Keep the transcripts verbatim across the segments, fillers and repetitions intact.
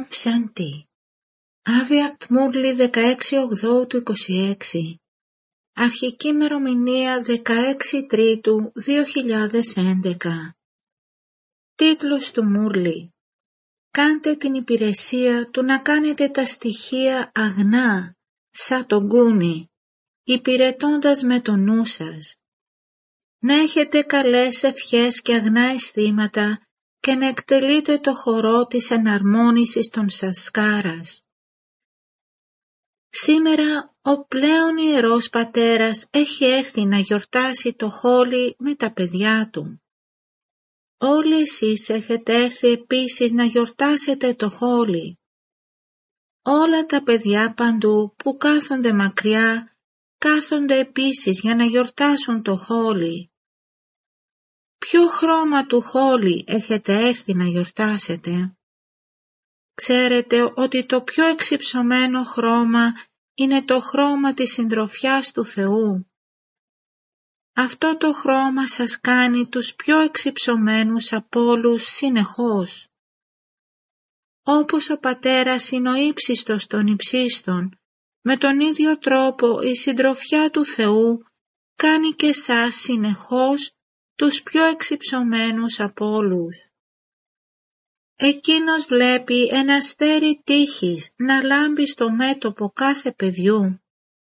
Σάντι. Άβιακτ Μούρλι δεκαέξι οκτώ του είκοσι έξι. Αρχική ημερομηνία δεκαέξι Τρίτου δύο χιλιάδες έντεκα. Τίτλος του Μούρλι. Κάντε την υπηρεσία του να κάνετε τα στοιχεία αγνά, σαν τον κούνι, υπηρετώντας με το νου σας. Να έχετε καλές ευχές και αγνά αισθήματα και να εκτελείτε το χορό της εναρμόνισης των σασκάρας. Σήμερα ο πλέον ιερός πατέρας έχει έρθει να γιορτάσει το Χόλι με τα παιδιά του. Όλοι εσείς έχετε έρθει επίσης να γιορτάσετε το Χόλι. Όλα τα παιδιά παντού που κάθονται μακριά, κάθονται επίσης για να γιορτάσουν το Χόλι. Ποιο χρώμα του Χόλι έχετε έρθει να γιορτάσετε? Ξέρετε ότι το πιο εξυψωμένο χρώμα είναι το χρώμα της συντροφιάς του Θεού. Αυτό το χρώμα σας κάνει τους πιο εξυψωμένους από όλους συνεχώς. Όπως ο Πατέρας είναι ο ύψιστος των υψίστων, με τον ίδιο τρόπο η συντροφιά του Θεού κάνει και σας συνεχώς τους πιο εξυψωμένους από όλους. Εκείνος βλέπει ένα αστέρι τύχης να λάμπει στο μέτωπο κάθε παιδιού.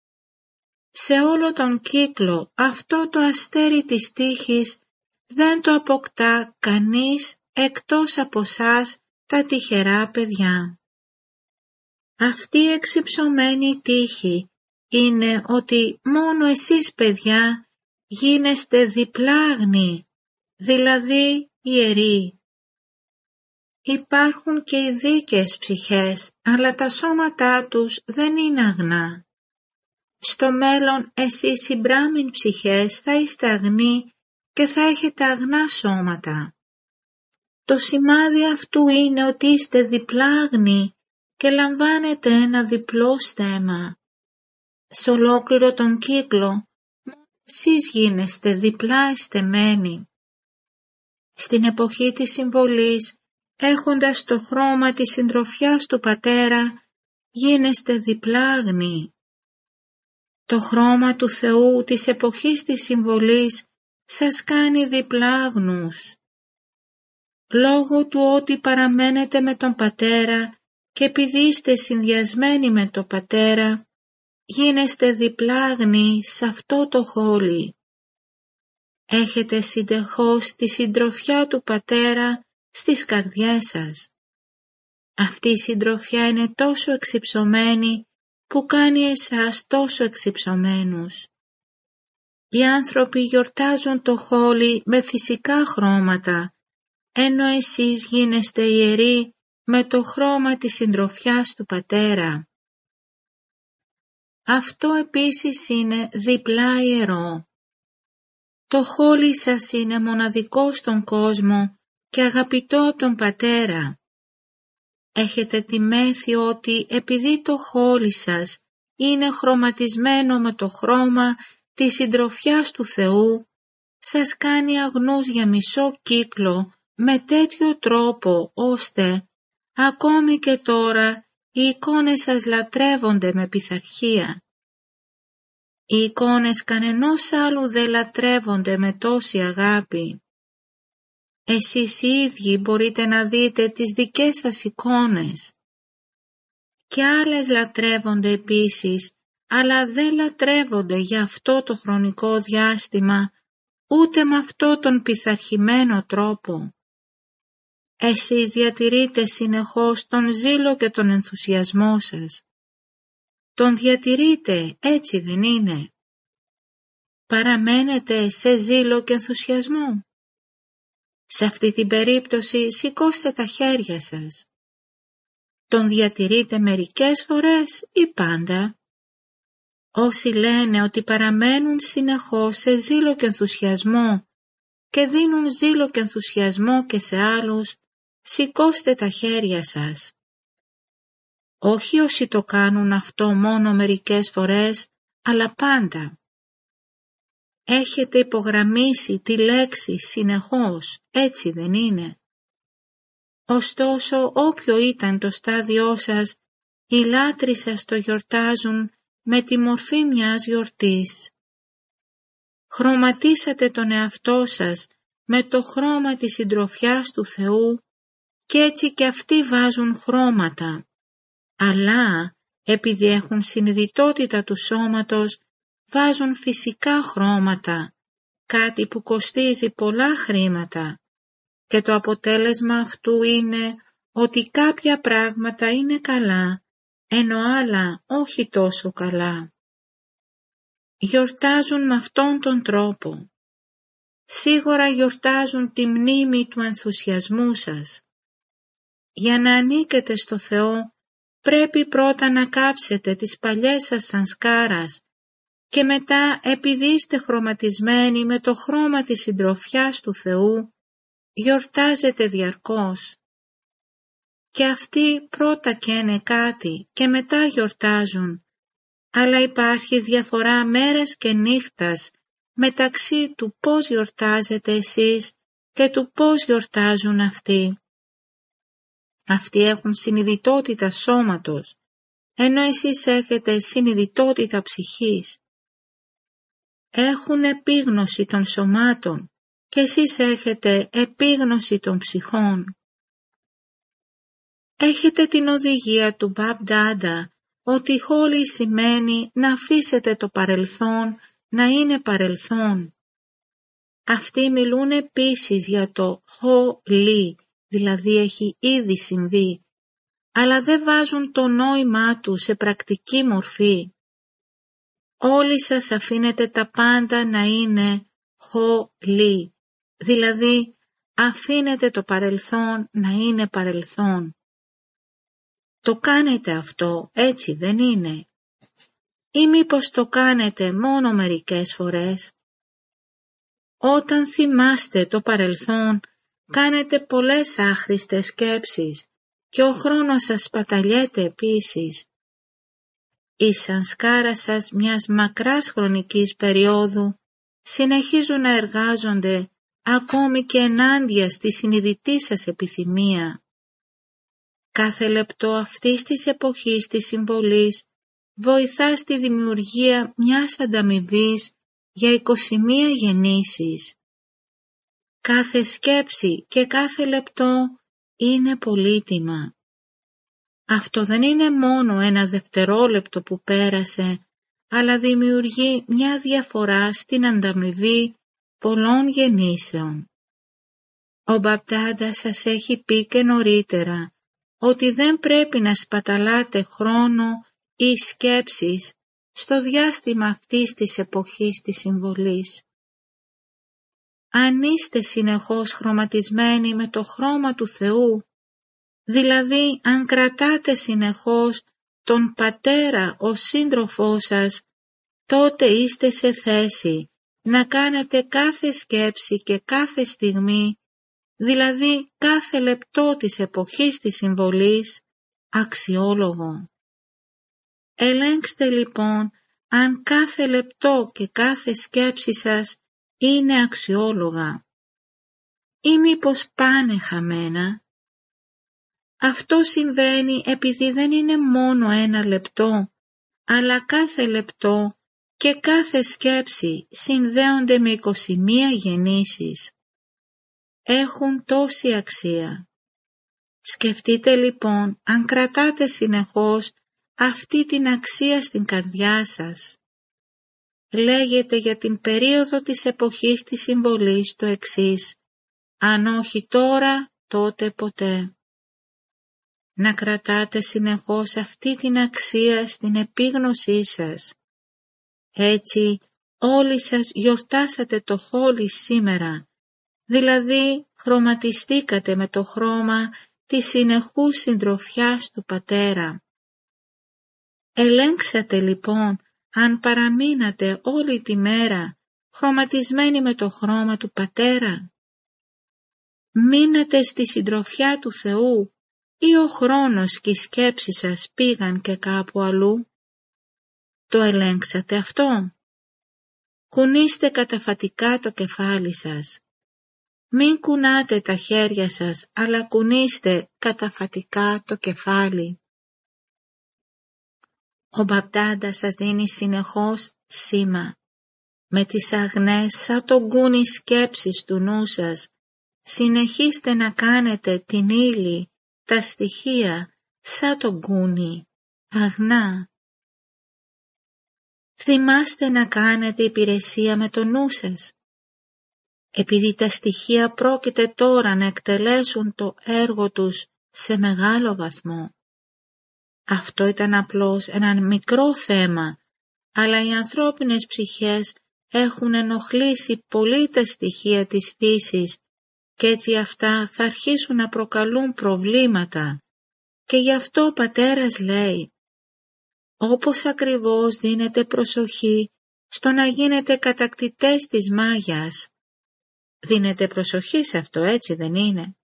Σε όλο τον κύκλο αυτό το αστέρι της τύχης δεν το αποκτά κανείς εκτός από σας τα τυχερά παιδιά. Αυτή η εξυψωμένη τύχη είναι ότι μόνο εσείς παιδιά γίνεστε διπλάγνοι, δηλαδή ιεροί. Υπάρχουν και οι δίκαιες ψυχές, αλλά τα σώματά τους δεν είναι αγνά. Στο μέλλον εσείς οι μπράμιν ψυχές θα είστε αγνοί και θα έχετε αγνά σώματα. Το σημάδι αυτού είναι ότι είστε διπλάγνοι και λαμβάνετε ένα διπλό στέμμα. Σε ολόκληρο τον κύκλο, εσείς γίνεστε διπλά εστεμένοι. Στην εποχή της συμβολής, έχοντας το χρώμα της συντροφιάς του Πατέρα, γίνεστε διπλάγνοι. Το χρώμα του Θεού της εποχής της συμβολής σας κάνει διπλάγνους. Λόγω του ότι παραμένετε με τον Πατέρα και επειδή είστε συνδυασμένοι με τον Πατέρα, γίνεστε διπλάγνοι σε αυτό το Χόλι. Έχετε συνεχώς τη συντροφιά του Πατέρα στις καρδιές σας. Αυτή η συντροφιά είναι τόσο εξυψωμένη που κάνει εσάς τόσο εξυψωμένους. Οι άνθρωποι γιορτάζουν το Χόλι με φυσικά χρώματα, ενώ εσείς γίνεστε ιεροί με το χρώμα της συντροφιάς του Πατέρα. Αυτό επίσης είναι διπλά ιερό. Το Χόλι σας είναι μοναδικό στον κόσμο και αγαπητό από τον Πατέρα. Έχετε τη μέθη ότι επειδή το Χόλι σας είναι χρωματισμένο με το χρώμα της συντροφιάς του Θεού, σας κάνει αγνούς για μισό κύκλο με τέτοιο τρόπο ώστε ακόμη και τώρα οι εικόνες σας λατρεύονται με πειθαρχία. Οι εικόνες κανενός άλλου δεν λατρεύονται με τόση αγάπη. Εσείς οι ίδιοι μπορείτε να δείτε τις δικές σας εικόνες. Και άλλες λατρεύονται επίσης, αλλά δεν λατρεύονται για αυτό το χρονικό διάστημα, ούτε με αυτό τον πειθαρχημένο τρόπο. Εσείς διατηρείτε συνεχώς τον ζήλο και τον ενθουσιασμό σας. Τον διατηρείτε, έτσι δεν είναι? Παραμένετε σε ζήλο και ενθουσιασμό. Σε αυτή την περίπτωση σηκώστε τα χέρια σας. Τον διατηρείτε μερικές φορές ή πάντα? Όσοι λένε ότι παραμένουν συνεχώς σε ζήλο και ενθουσιασμό και δίνουν ζήλο και ενθουσιασμό και σε άλλους, σηκώστε τα χέρια σας. Όχι όσοι το κάνουν αυτό μόνο μερικές φορές, αλλά πάντα. Έχετε υπογραμμίσει τη λέξη συνεχώς, έτσι δεν είναι? Ωστόσο, όποιο ήταν το στάδιό σας, οι λάτρεις σας το γιορτάζουν με τη μορφή μιας γιορτής. Χρωματίσατε τον εαυτό σας με το χρώμα της συντροφιάς του Θεού και έτσι και αυτοί βάζουν χρώματα. Αλλά, επειδή έχουν συνειδητότητα του σώματος, βάζουν φυσικά χρώματα, κάτι που κοστίζει πολλά χρήματα. Και το αποτέλεσμα αυτού είναι ότι κάποια πράγματα είναι καλά, ενώ άλλα όχι τόσο καλά. Γιορτάζουν με αυτόν τον τρόπο. Σίγουρα γιορτάζουν τη μνήμη του ενθουσιασμού σας. Για να ανήκετε στο Θεό, πρέπει πρώτα να κάψετε τις παλιές σας σανσκάρας και μετά, επειδή είστε χρωματισμένοι με το χρώμα της συντροφιάς του Θεού, γιορτάζετε διαρκώς. Και αυτοί πρώτα καίνε κάτι και μετά γιορτάζουν, αλλά υπάρχει διαφορά μέρας και νύχτας μεταξύ του πώς γιορτάζετε εσείς και του πώς γιορτάζουν αυτοί. Αυτοί έχουν συνειδητότητα σώματος, ενώ εσείς έχετε συνειδητότητα ψυχής. Έχουν επίγνωση των σωμάτων και εσείς έχετε επίγνωση των ψυχών. Έχετε την οδηγία του Μπαμπ Ντάντα ότι χόλη σημαίνει να αφήσετε το παρελθόν να είναι παρελθόν. Αυτοί μιλούν επίσης για το χολί, δηλαδή έχει ήδη συμβεί, αλλά δεν βάζουν το νόημά του σε πρακτική μορφή. Όλοι σας αφήνετε τα πάντα να είναι χολί, δηλαδή αφήνετε το παρελθόν να είναι παρελθόν. Το κάνετε αυτό, έτσι δεν είναι? Ή μήπως το κάνετε μόνο μερικές φορές? Όταν θυμάστε το παρελθόν, κάνετε πολλές άχρηστες σκέψεις και ο χρόνος σας σπαταλιέται επίσης. Οι σανσκάρα σας μιας μακράς χρονικής περίοδου συνεχίζουν να εργάζονται ακόμη και ενάντια στη συνειδητή σας επιθυμία. Κάθε λεπτό αυτής της εποχής της συμβολής βοηθά στη δημιουργία μιας ανταμοιβής για είκοσι μία γεννήσεις. Κάθε σκέψη και κάθε λεπτό είναι πολύτιμα. Αυτό δεν είναι μόνο ένα δευτερόλεπτο που πέρασε, αλλά δημιουργεί μια διαφορά στην ανταμοιβή πολλών γεννήσεων. Ο Μπαμπ Ντάντα σας έχει πει και νωρίτερα ότι δεν πρέπει να σπαταλάτε χρόνο ή σκέψεις στο διάστημα αυτής της εποχής της συμβολής. Αν είστε συνεχώς χρωματισμένοι με το χρώμα του Θεού, δηλαδή αν κρατάτε συνεχώς τον Πατέρα ως σύντροφό σας, τότε είστε σε θέση να κάνετε κάθε σκέψη και κάθε στιγμή, δηλαδή κάθε λεπτό της εποχής της συμβολής, αξιόλογο. Ελέγξτε λοιπόν αν κάθε λεπτό και κάθε σκέψη σας είναι αξιόλογα ή μήπως πάνε χαμένα. Αυτό συμβαίνει επειδή δεν είναι μόνο ένα λεπτό, αλλά κάθε λεπτό και κάθε σκέψη συνδέονται με είκοσι μία γεννήσεις. Έχουν τόση αξία. Σκεφτείτε λοιπόν αν κρατάτε συνεχώς αυτή την αξία στην καρδιά σας. Λέγεται για την περίοδο της εποχής της συμβολής το εξής: αν όχι τώρα, τότε ποτέ. Να κρατάτε συνεχώς αυτή την αξία στην επίγνωσή σας. Έτσι όλοι σας γιορτάσατε το χόλι σήμερα, δηλαδή χρωματιστήκατε με το χρώμα της συνεχούς συντροφιάς του Πατέρα. Ελέγξατε λοιπόν αν παραμείνατε όλη τη μέρα χρωματισμένοι με το χρώμα του Πατέρα. Μείνατε στη συντροφιά του Θεού ή ο χρόνος και οι σκέψεις σας πήγαν και κάπου αλλού? Το ελέγξατε αυτό? Κουνήστε καταφατικά το κεφάλι σας. Μην κουνάτε τα χέρια σας, αλλά κουνήστε καταφατικά το κεφάλι. Ο Μπαπτάντας σας δίνει συνεχώς σήμα. Με τις αγνές σαν το γκούνι σκέψεις του νου σας, συνεχίστε να κάνετε την ύλη, τα στοιχεία, σαν το γκούνι, αγνά. Θυμάστε να κάνετε υπηρεσία με το νου σας. Επειδή τα στοιχεία πρόκειται τώρα να εκτελέσουν το έργο τους σε μεγάλο βαθμό. Αυτό ήταν απλώς ένα μικρό θέμα, αλλά οι ανθρώπινες ψυχές έχουν ενοχλήσει πολύ τα στοιχεία της φύσης και έτσι αυτά θα αρχίσουν να προκαλούν προβλήματα. Και γι' αυτό ο πατέρας λέει, όπως ακριβώς δίνετε προσοχή στο να γίνετε κατακτητές της μάγιας. Δίνετε προσοχή σε αυτό, έτσι δεν είναι?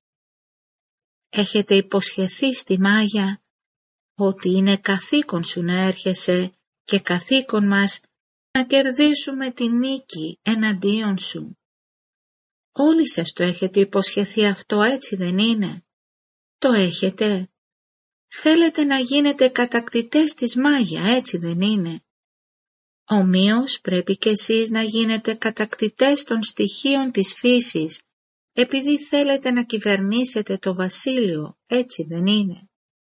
Έχετε υποσχεθεί στη μάγια ότι είναι καθήκον σου να έρχεσαι και καθήκον μας να κερδίσουμε τη νίκη εναντίον σου. Όλοι σας το έχετε υποσχεθεί αυτό, έτσι δεν είναι? Το έχετε? Θέλετε να γίνετε κατακτητές της μάγια, έτσι δεν είναι? Ομοίως πρέπει και εσείς να γίνετε κατακτητές των στοιχείων της φύσης, επειδή θέλετε να κυβερνήσετε το βασίλειο, έτσι δεν είναι?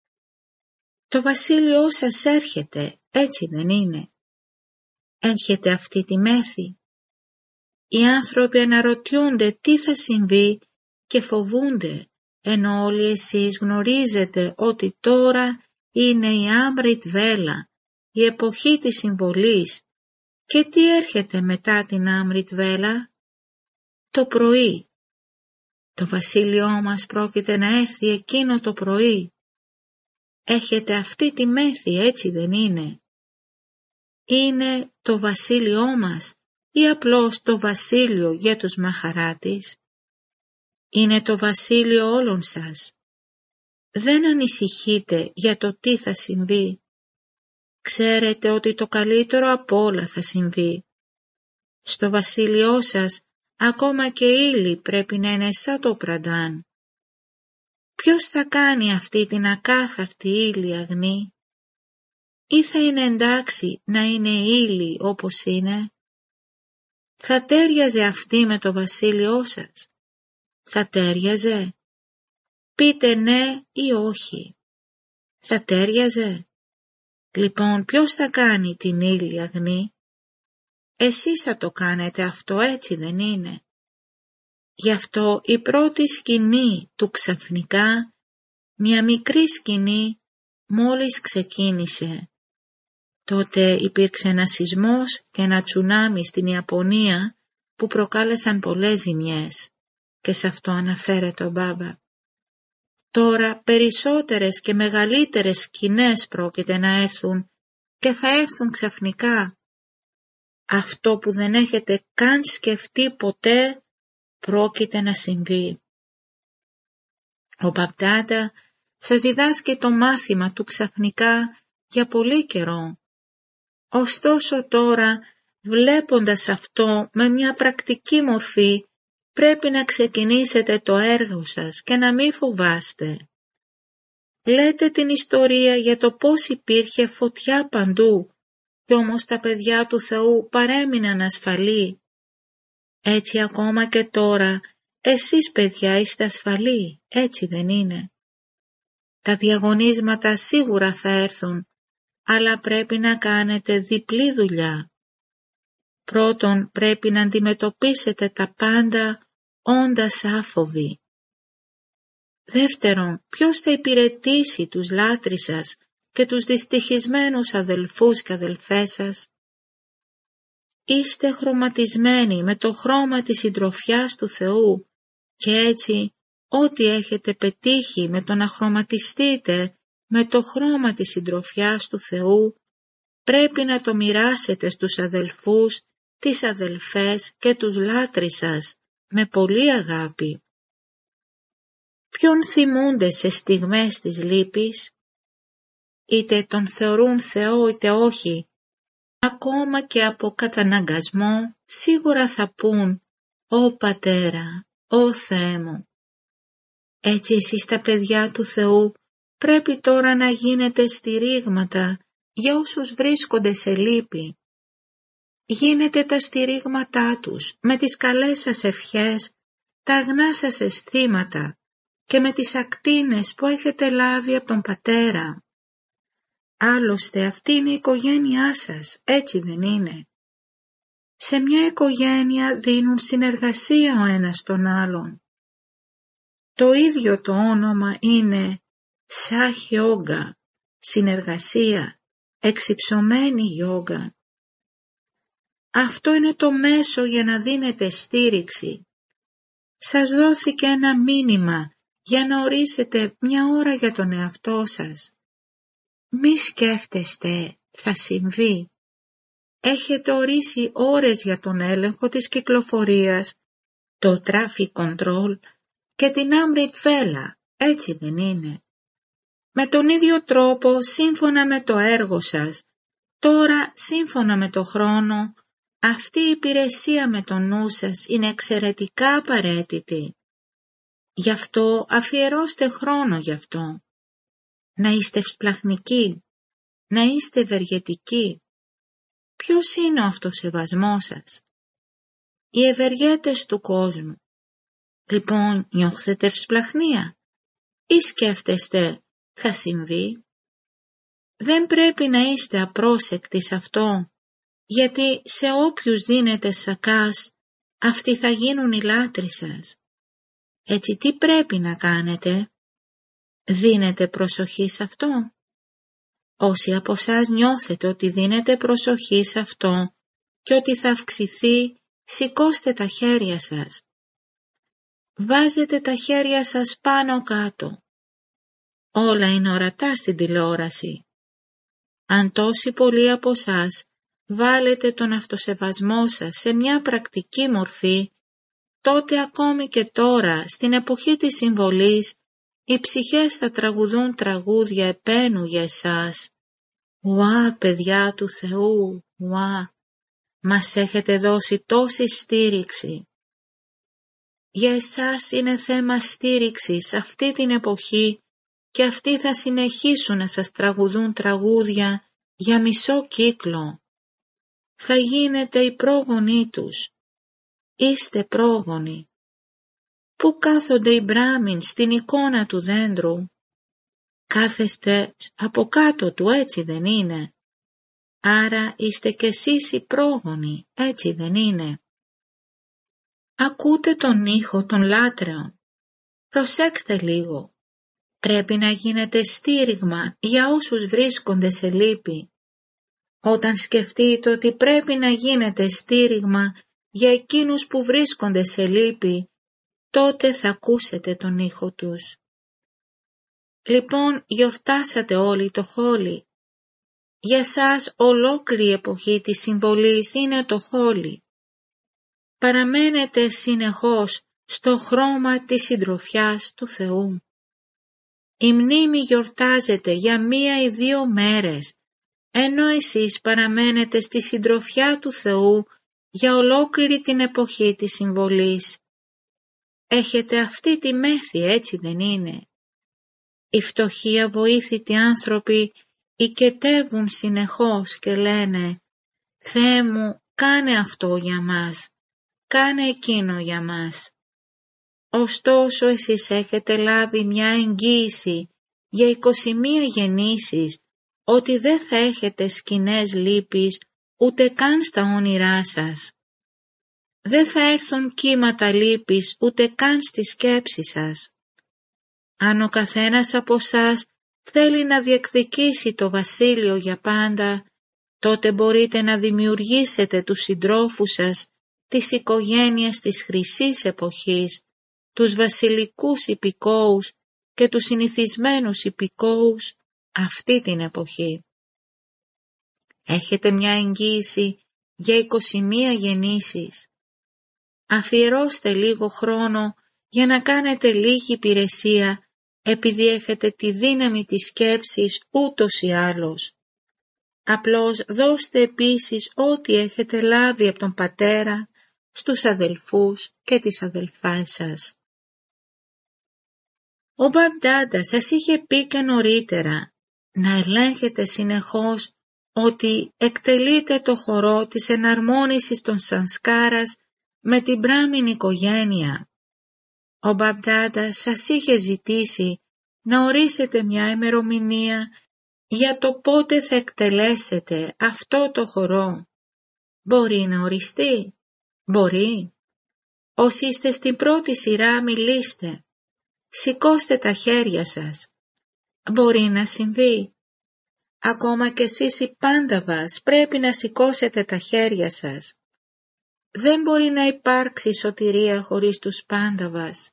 Το βασίλειό σας έρχεται, έτσι δεν είναι? Έχετε αυτή τη μέθη. Οι άνθρωποι αναρωτιούνται τι θα συμβεί και φοβούνται, ενώ όλοι εσείς γνωρίζετε ότι τώρα είναι η Άμριτ Βέλα, η εποχή της συμβολής. Και τι έρχεται μετά την Άμριτ Βέλα? Το πρωί. Το βασίλειό μας πρόκειται να έρθει εκείνο το πρωί. Έχετε αυτή τη μέθη, έτσι δεν είναι? Είναι το βασίλειό μας ή απλώς το βασίλειο για τους μαχαράτες? Είναι το βασίλειο όλων σας. Δεν ανησυχείτε για το τι θα συμβεί. Ξέρετε ότι το καλύτερο από όλα θα συμβεί. Στο βασίλειό σας ακόμα και η ύλη πρέπει να είναι σαν το πραντάν. Ποιος θα κάνει αυτή την ακάθαρτη ύλη αγνή? Ή θα είναι εντάξει να είναι η ύλη όπως είναι? Θα τέριαζε αυτή με το βασίλειό σας? Θα τέριαζε? Πείτε ναι ή όχι. Θα τέριαζε? Λοιπόν, ποιος θα κάνει την ύλη αγνή? Εσείς θα το κάνετε αυτό, έτσι δεν είναι? Γι' αυτό η πρώτη σκηνή του ξαφνικά, μια μικρή σκηνή, μόλις ξεκίνησε. Τότε υπήρξε ένα σεισμός και ένα τσουνάμι στην Ιαπωνία που προκάλεσαν πολλές ζημιές και σε αυτό αναφέρεται ο Μπάμπα. Τώρα περισσότερες και μεγαλύτερες σκηνές πρόκειται να έρθουν και θα έρθουν ξαφνικά. Αυτό που δεν έχετε καν σκεφτεί ποτέ πρόκειται να συμβεί. Ο Μπαπτάντα σας διδάσκει το μάθημα του ξαφνικά για πολύ καιρό. Ωστόσο τώρα, βλέποντας αυτό με μια πρακτική μορφή, πρέπει να ξεκινήσετε το έργο σας και να μην φοβάστε. Λέτε την ιστορία για το πώς υπήρχε φωτιά παντού και όμως τα παιδιά του Θεού παρέμειναν ασφαλή. Έτσι ακόμα και τώρα, εσείς παιδιά είστε ασφαλή, έτσι δεν είναι? Τα διαγωνίσματα σίγουρα θα έρθουν, αλλά πρέπει να κάνετε διπλή δουλειά. Πρώτον, πρέπει να αντιμετωπίσετε τα πάντα όντας άφοβοι. Δεύτερον, ποιος θα υπηρετήσει τους λάτρεις σας και τους δυστυχισμένους αδελφούς και αδελφές σας? Είστε χρωματισμένοι με το χρώμα της συντροφιάς του Θεού και έτσι ό,τι έχετε πετύχει με το να χρωματιστείτε με το χρώμα της συντροφιάς του Θεού πρέπει να το μοιράσετε στους αδελφούς, τις αδελφές και τους λάτρεις σας με πολύ αγάπη. Ποιον θυμούνται σε στιγμές της λύπης? Είτε τον θεωρούν Θεό είτε όχι, ακόμα και από καταναγκασμό σίγουρα θα πούν «Ω Πατέρα, «Ω Θεέ μου». Έτσι εσείς τα παιδιά του Θεού πρέπει τώρα να γίνετε στηρίγματα για όσους βρίσκονται σε λύπη. Γίνετε τα στηρίγματά τους με τις καλές σας ευχές, τα αγνά σας αισθήματα και με τις ακτίνες που έχετε λάβει από τον Πατέρα. Άλλωστε αυτή είναι η οικογένειά σας, έτσι δεν είναι? Σε μια οικογένεια δίνουν συνεργασία ο ένας τον άλλον. Το ίδιο το όνομα είναι Σαχ-Ιόγκα, συνεργασία, εξυψωμένη γιόγκα. Αυτό είναι το μέσο για να δίνετε στήριξη. Σας δόθηκε ένα μήνυμα για να ορίσετε μια ώρα για τον εαυτό σας. Μη σκέφτεστε, θα συμβεί. Έχετε ορίσει ώρες για τον έλεγχο της κυκλοφορίας, το traffic control και την Αμριτβέλα, έτσι δεν είναι? Με τον ίδιο τρόπο, σύμφωνα με το έργο σας, τώρα σύμφωνα με το χρόνο, αυτή η υπηρεσία με το νου σας είναι εξαιρετικά απαραίτητη. Γι' αυτό αφιερώστε χρόνο γι' αυτό. Να είστε ευσπλαχνικοί, να είστε ευεργετικοί. Ποιος είναι ο αυτοσεβασμός σας? Οι ευεργέτες του κόσμου. Λοιπόν, νιώθετε ευσπλαχνία ή σκέφτεστε θα συμβεί? Δεν πρέπει να είστε απρόσεκτοι σε αυτό, γιατί σε όποιους δίνετε σακάς, αυτοί θα γίνουν οι λάτρεις σας. Έτσι τι πρέπει να κάνετε? Δίνετε προσοχή σε αυτό? Όσοι από εσάς νιώθετε ότι δίνετε προσοχή σε αυτό και ότι θα αυξηθεί, σηκώστε τα χέρια σας. Βάζετε τα χέρια σας πάνω κάτω. Όλα είναι ορατά στην τηλεόραση. Αν τόσοι πολλοί από εσάς βάλετε τον αυτοσεβασμό σας σε μια πρακτική μορφή, τότε ακόμη και τώρα, στην εποχή της συμβολής, οι ψυχές θα τραγουδούν τραγούδια επένου για εσάς. Ουά, παιδιά του Θεού, ουά, μας έχετε δώσει τόση στήριξη. Για εσάς είναι θέμα στήριξης αυτή την εποχή και αυτοί θα συνεχίσουν να σας τραγουδούν τραγούδια για μισό κύκλο. Θα γίνετε οι πρόγονοί τους. Είστε πρόγονοι. Πού κάθονται οι Μπράμιν στην εικόνα του δέντρου? Κάθεστε από κάτω του, έτσι δεν είναι? Άρα είστε κι εσείς οι πρόγονοι, έτσι δεν είναι? Ακούτε τον ήχο των λάτρεων. Προσέξτε λίγο. Πρέπει να γίνετε στήριγμα για όσους βρίσκονται σε λύπη. Όταν σκεφτείτε ότι πρέπει να γίνετε στήριγμα για εκείνους που βρίσκονται σε λύπη, τότε θα ακούσετε τον ήχο τους. Λοιπόν, γιορτάσατε όλοι το Χόλι. Για σας ολόκληρη η εποχή της συμβολής είναι το Χόλι. Παραμένετε συνεχώς στο χρώμα της συντροφιάς του Θεού. Η μνήμη γιορτάζεται για μία ή δύο μέρες, ενώ εσείς παραμένετε στη συντροφιά του Θεού για ολόκληρη την εποχή της συμβολής. Έχετε αυτή τη μέθη, έτσι δεν είναι? Οι φτωχοί αβοήθητοι άνθρωποι οικετεύουν συνεχώς και λένε «Θεέ μου, κάνε αυτό για μας, κάνε εκείνο για μας». Ωστόσο εσείς έχετε λάβει μια εγγύηση για είκοσι μία γεννήσεις ότι δεν θα έχετε σκηνές λύπης ούτε καν στα όνειρά σας. Δεν θα έρθουν κύματα λύπης ούτε καν στη σκέψη σας. Αν ο καθένας από εσάς θέλει να διεκδικήσει το βασίλειο για πάντα, τότε μπορείτε να δημιουργήσετε τους συντρόφους σας της οικογένειας της χρυσής εποχής, τους βασιλικούς υπηκόους και τους συνηθισμένους υπηκόους αυτή την εποχή. Έχετε μια εγγύηση για είκοσι μία γεννήσεις. Αφιερώστε λίγο χρόνο για να κάνετε λίγη υπηρεσία επειδή έχετε τη δύναμη της σκέψης ούτως ή άλλως. Απλώς δώστε επίσης ό,τι έχετε λάβει από τον Πατέρα, στους αδελφούς και τις αδελφές σας. Ο Μπαμπ-Ντάντα σας είχε πει και νωρίτερα να ελέγχετε συνεχώς ότι εκτελείτε το χορό της εναρμόνισης των σανσκάρας με την μπράμιν οικογένεια. Ο Μπαμπ-Ντάντα σας είχε ζητήσει να ορίσετε μια ημερομηνία για το πότε θα εκτελέσετε αυτό το χορό. Μπορεί να οριστεί? Μπορεί. Όσοι είστε στην πρώτη σειρά μιλήστε. Σηκώστε τα χέρια σας. Μπορεί να συμβεί. Ακόμα και εσείς οι Πάνταβας πρέπει να σηκώσετε τα χέρια σας. Δεν μπορεί να υπάρξει σωτηρία χωρίς τους Πάνταβας.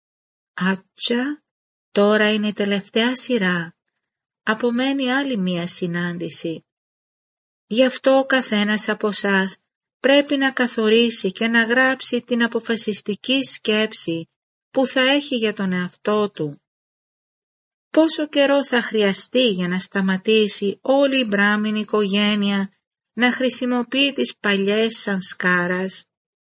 Άτσα, τώρα είναι η τελευταία σειρά. Απομένει άλλη μία συνάντηση. Γι' αυτό ο καθένας από σας πρέπει να καθορίσει και να γράψει την αποφασιστική σκέψη που θα έχει για τον εαυτό του. Πόσο καιρό θα χρειαστεί για να σταματήσει όλη η μπράμιν οικογένεια να χρησιμοποιεί τις παλιές σανσκάρας?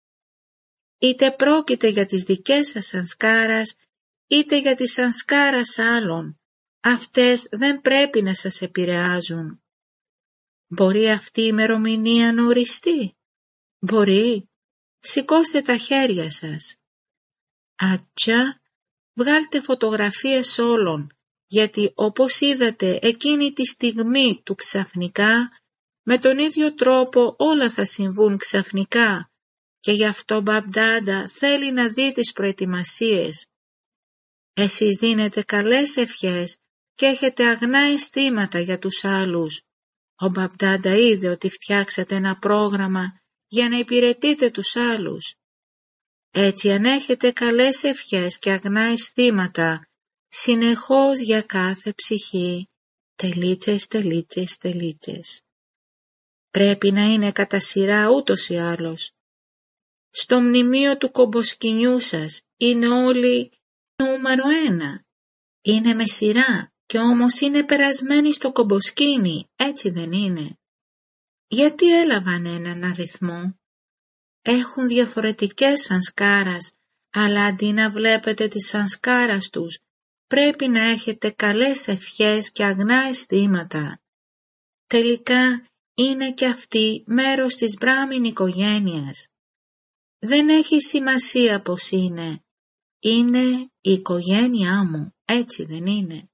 Είτε πρόκειται για τις δικές σας σανσκάρας, είτε για τις σανσκάρας άλλων, αυτές δεν πρέπει να σας επηρεάζουν. Μπορεί αυτή η ημερομηνία να οριστεί? Μπορεί. Σηκώστε τα χέρια σας. Άτσα, βγάλτε φωτογραφίες όλων, γιατί όπως είδατε εκείνη τη στιγμή του ξαφνικά, με τον ίδιο τρόπο όλα θα συμβούν ξαφνικά και γι' αυτό ο Μπαμπ-Ντάντα θέλει να δει τις προετοιμασίες. Εσείς δίνετε καλές ευχές και έχετε αγνά αισθήματα για τους άλλους. Ο Μπαμπ-Ντάντα είδε ότι φτιάξατε ένα πρόγραμμα για να υπηρετείτε τους άλλους. Έτσι αν έχετε καλές ευχές και αγνά αισθήματα, συνεχώς για κάθε ψυχή, τελίτσες, τελίτσες, τελίτσες. Πρέπει να είναι κατά σειρά ούτως ή άλλως. Στο μνημείο του κομποσκηνιού σας είναι όλοι νούμερο ένα. Είναι με σειρά και όμως είναι περασμένοι στο κομποσκήνι, έτσι δεν είναι? Γιατί έλαβαν έναν αριθμό? Έχουν διαφορετικές σανσκάρας, αλλά αντί να βλέπετε τις σανσκάρας τους, πρέπει να έχετε καλές ευχές και αγνά αισθήματα. Τελικά είναι και αυτή μέρος της μπράμιν οικογένειας. Δεν έχει σημασία πως είναι. Είναι η οικογένειά μου, έτσι δεν είναι?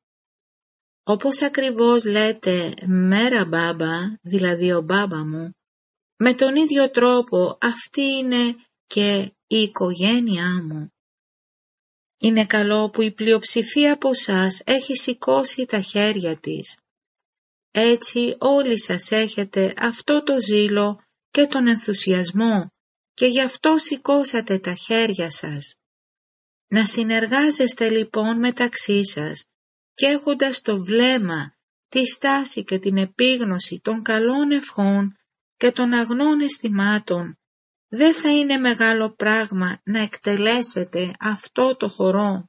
Όπως ακριβώς λέτε μέρα μπάμπα, δηλαδή ο μπάμπα μου, με τον ίδιο τρόπο αυτή είναι και η οικογένειά μου. Είναι καλό που η πλειοψηφία από σας έχει σηκώσει τα χέρια της. Έτσι όλοι σας έχετε αυτό το ζήλο και τον ενθουσιασμό και γι' αυτό σηκώσατε τα χέρια σας. Να συνεργάζεστε λοιπόν μεταξύ σας και έχοντας το βλέμμα, τη στάση και την επίγνωση των καλών ευχών και των αγνών αισθημάτων, δεν θα είναι μεγάλο πράγμα να εκτελέσετε αυτό το χορό.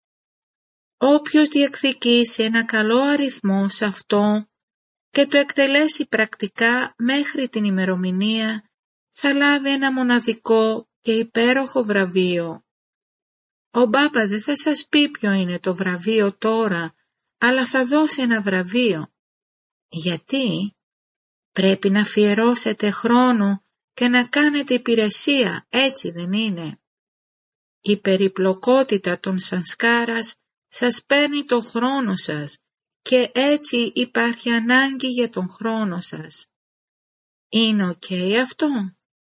Όποιος διεκδικήσει ένα καλό αριθμό σε αυτό και το εκτελέσει πρακτικά μέχρι την ημερομηνία, θα λάβει ένα μοναδικό και υπέροχο βραβείο. Ο μπάμπα δεν θα σας πει ποιο είναι το βραβείο τώρα, αλλά θα δώσει ένα βραβείο. Γιατί? Πρέπει να αφιερώσετε χρόνο και να κάνετε υπηρεσία, έτσι δεν είναι? Η περιπλοκότητα των σανσκάρας σας παίρνει το χρόνο σας και έτσι υπάρχει ανάγκη για τον χρόνο σας. Είναι οκ αυτό?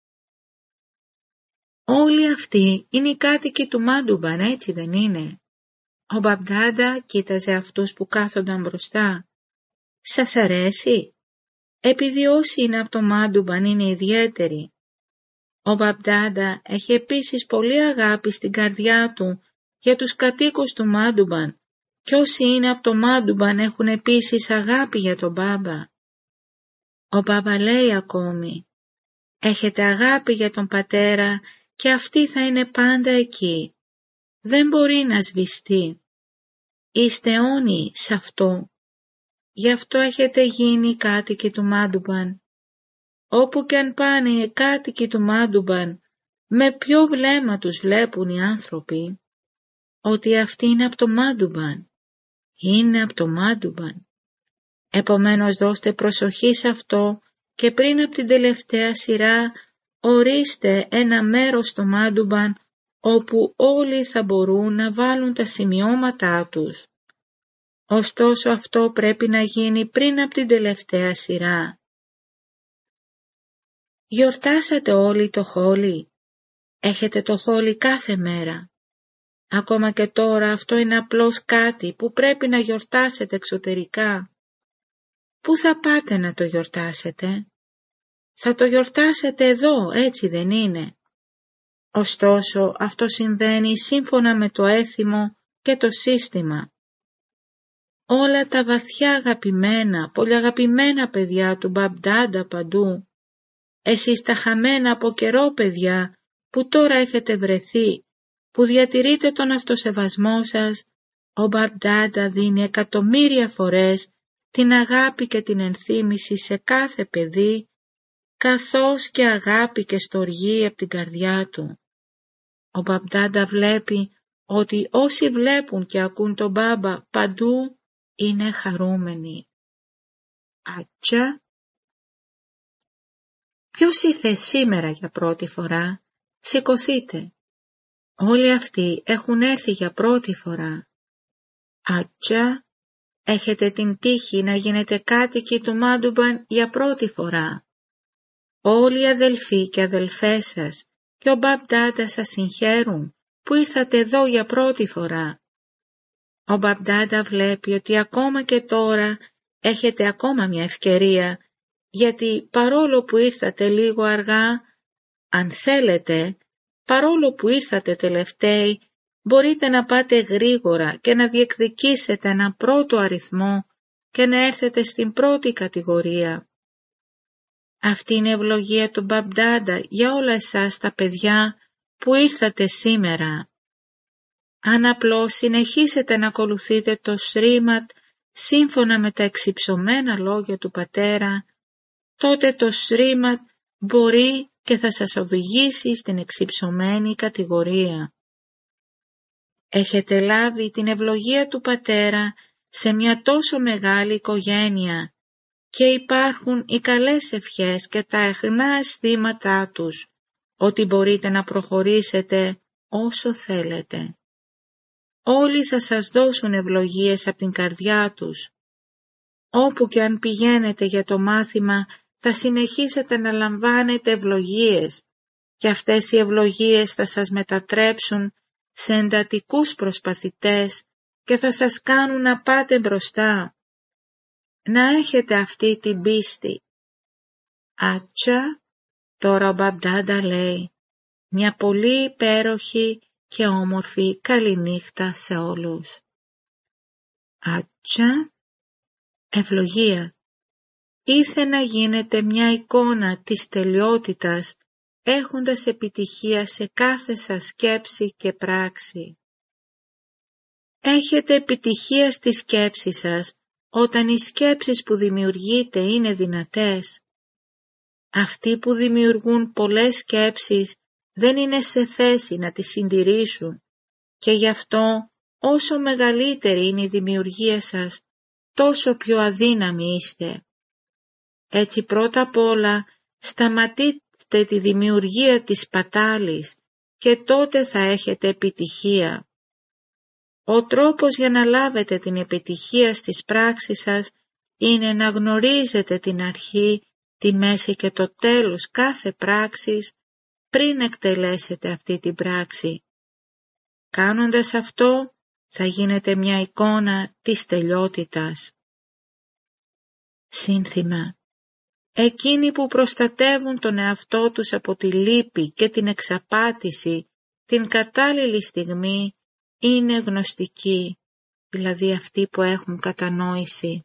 Όλοι αυτοί είναι οι κάτοικοι του Μάντουμπαν, έτσι δεν είναι? Ο Μπαμπ-Ντάντα κοίταζε αυτούς που κάθονταν μπροστά. Σας αρέσει? Επειδή όσοι είναι από το Μάντουμπαν είναι ιδιαίτεροι. Ο Μπαμπ-Ντάντα έχει επίσης πολύ αγάπη στην καρδιά του για τους κατοίκους του Μάντουμπαν και όσοι είναι από το Μάντουμπαν έχουν επίσης αγάπη για τον μπάμπα. Ο μπάμπα λέει ακόμη, έχετε αγάπη για τον πατέρα και αυτή θα είναι πάντα εκεί. Δεν μπορεί να σβηστεί. Είστε αιώνιοι σε αυτό. Γι' αυτό έχετε γίνει κάτοικοι του Μάντουμπαν. Όπου και αν πάνε οι κάτοικοι του Μάντουμπαν, Με ποιο βλέμμα τους βλέπουν οι άνθρωποι? Ότι αυτοί είναι από το Μάντουμπαν. Είναι από το Μάντουμπαν. Επομένως δώστε προσοχή σε αυτό και πριν από την τελευταία σειρά ορίστε ένα μέρος στο Μάντουμπαν όπου όλοι θα μπορούν να βάλουν τα σημειώματά τους. Ωστόσο αυτό πρέπει να γίνει πριν από την τελευταία σειρά. Γιορτάσατε όλοι το Χόλι. Έχετε το Χόλι κάθε μέρα. Ακόμα και τώρα αυτό είναι απλώς κάτι που πρέπει να γιορτάσετε εξωτερικά. Πού θα πάτε να το γιορτάσετε? Θα το γιορτάσετε εδώ, έτσι δεν είναι? Ωστόσο αυτό συμβαίνει σύμφωνα με το έθιμο και το σύστημα. Όλα τα βαθιά αγαπημένα, πολύ αγαπημένα παιδιά του Μπαμπ-Ντάντα παντού, εσείς τα χαμένα από καιρό παιδιά που τώρα έχετε βρεθεί, που διατηρείτε τον αυτοσεβασμό σας, ο Μπαμπ-Ντάντα δίνει εκατομμύρια φορές την αγάπη και την ενθύμηση σε κάθε παιδί, καθώς και αγάπη και στοργή από την καρδιά του. Ο Μπαμπ-Ντάντα βλέπει ότι όσοι βλέπουν και ακούν τον Μπάμπα παντού είναι χαρούμενοι. Άτσα! Ποιος ήρθε σήμερα για πρώτη φορά? Σηκωθείτε. Όλοι αυτοί έχουν έρθει για πρώτη φορά. Άτσα! Έχετε την τύχη να γίνετε κάτοικοι του Μάντουμπαν για πρώτη φορά. Όλοι οι αδελφοί και αδελφές σας και ο Μπαμπ-Ντάντα σας συγχαίρουν που ήρθατε εδώ για πρώτη φορά. Ο Μπαμπ-Ντάντα βλέπει ότι ακόμα και τώρα έχετε ακόμα μια ευκαιρία, γιατί παρόλο που ήρθατε λίγο αργά, αν θέλετε, παρόλο που ήρθατε τελευταίοι, μπορείτε να πάτε γρήγορα και να διεκδικήσετε ένα πρώτο αριθμό και να έρθετε στην πρώτη κατηγορία. Αυτή είναι η ευλογία του Μπαμπ-Ντάντα για όλα εσάς τα παιδιά που ήρθατε σήμερα. Αν απλώς συνεχίσετε να ακολουθείτε το Σρίματ σύμφωνα με τα εξυψωμένα λόγια του Πατέρα, τότε το Σρίματ μπορεί και θα σας οδηγήσει στην εξυψωμένη κατηγορία. Έχετε λάβει την ευλογία του Πατέρα σε μια τόσο μεγάλη οικογένεια και υπάρχουν οι καλές ευχές και τα αγνά αισθήματά τους ότι μπορείτε να προχωρήσετε όσο θέλετε. Όλοι θα σας δώσουν ευλογίες από την καρδιά τους. Όπου και αν πηγαίνετε για το μάθημα θα συνεχίσετε να λαμβάνετε ευλογίες και αυτές οι ευλογίες θα σας μετατρέψουν σε εντατικούς προσπαθητές και θα σας κάνουν να πάτε μπροστά. Να έχετε αυτή την πίστη. Άτσα, τώρα ο Μπαμπ-Ντάντα λέει, μια πολύ υπέροχη και όμορφη καληνύχτα σε όλους. Άτσα, ευλογία. Ήθε να γίνετε μια εικόνα της τελειότητας, έχοντας επιτυχία σε κάθε σας σκέψη και πράξη. Έχετε επιτυχία στη σκέψη σας, όταν οι σκέψεις που δημιουργείτε είναι δυνατές. Αυτοί που δημιουργούν πολλές σκέψεις δεν είναι σε θέση να τις συντηρήσουν και γι' αυτό όσο μεγαλύτερη είναι η δημιουργία σας, τόσο πιο αδύναμοι είστε. Έτσι πρώτα απ' όλα σταματήστε τη δημιουργία της πατάλης και τότε θα έχετε επιτυχία. Ο τρόπος για να λάβετε την επιτυχία στις πράξεις σας είναι να γνωρίζετε την αρχή, τη μέση και το τέλος κάθε πράξης πριν εκτελέσετε αυτή την πράξη. Κάνοντας αυτό θα γίνετε μια εικόνα της τελειότητας. Σύνθημα. Εκείνοι που προστατεύουν τον εαυτό τους από τη λύπη και την εξαπάτηση την κατάλληλη στιγμή είναι γνωστικοί, δηλαδή αυτοί που έχουν κατανόηση.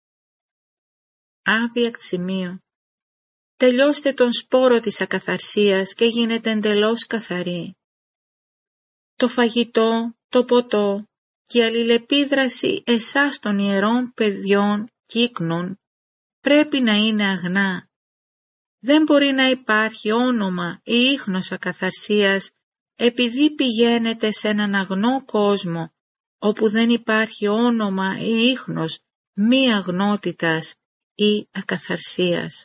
Άβιακτ σημείο. Τελειώστε τον σπόρο της ακαθαρσίας και γίνετε εντελώς καθαροί. Το φαγητό, το ποτό και η αλληλεπίδραση εσάς των ιερών παιδιών κύκνων πρέπει να είναι αγνά. Δεν μπορεί να υπάρχει όνομα ή ίχνος ακαθαρσίας επειδή πηγαίνετε σε έναν αγνό κόσμο όπου δεν υπάρχει όνομα ή ίχνος μη αγνότητας ή ακαθαρσίας.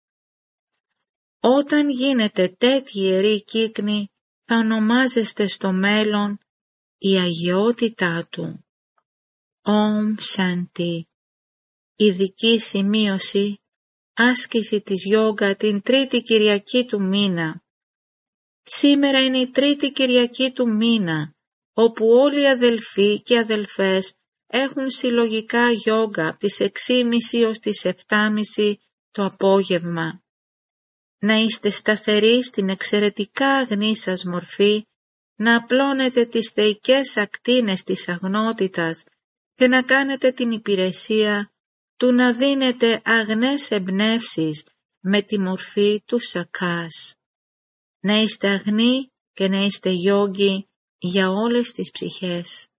Όταν γίνετε τέτοιοι ιεροί κύκνοι θα ονομάζεστε στο μέλλον η αγιότητά του. Ομ Σάντι. Ειδική σημείωση, άσκηση της γιόγκα την τρίτη Κυριακή του μήνα. Σήμερα είναι η τρίτη Κυριακή του μήνα, όπου όλοι οι αδελφοί και αδελφές έχουν συλλογικά γιόγκα από τις έξι και μισή ως τις επτά και μισή το απόγευμα. Να είστε σταθεροί στην εξαιρετικά αγνή σας μορφή, να απλώνετε τις θεϊκές ακτίνες της αγνότητας και να κάνετε την υπηρεσία του να δίνετε αγνές εμπνεύσεις με τη μορφή του σακάς. Να είστε αγνοί και να είστε γιόγκοι για όλες τις ψυχές.